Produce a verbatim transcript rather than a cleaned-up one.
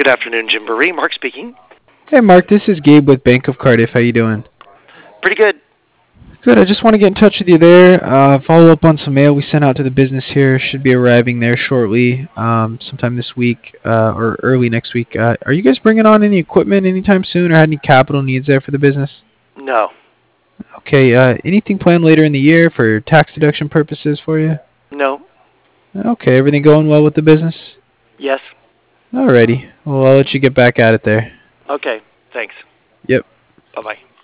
Good afternoon, Jim Barry. Mark speaking. Hey Mark, this is Gabe with Bank of Cardiff. How you doing? Pretty good. Good. I just want to get in touch with you there. Uh, follow up on some mail we sent out to the business here. Should be arriving there shortly, um, sometime this week uh, or early next week. Uh, are you guys bringing on any equipment anytime soon, or had any capital needs there for the business? No. Okay. Uh, anything planned later in the year for tax deduction purposes for you? No. Okay. Everything going well with the business? Yes. Alrighty. Well, I'll let you get back at it there. Okay. Thanks. Yep. Bye-bye.